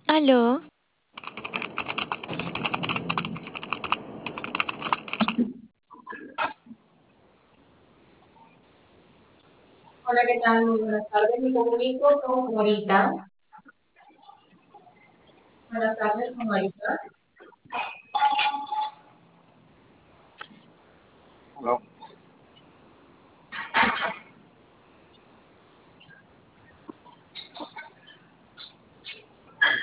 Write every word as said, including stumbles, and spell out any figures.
Aló, Hola, ¿qué tal? Muy buenas tardes. Me comunico con Morita. Buenas tardes, con Marita.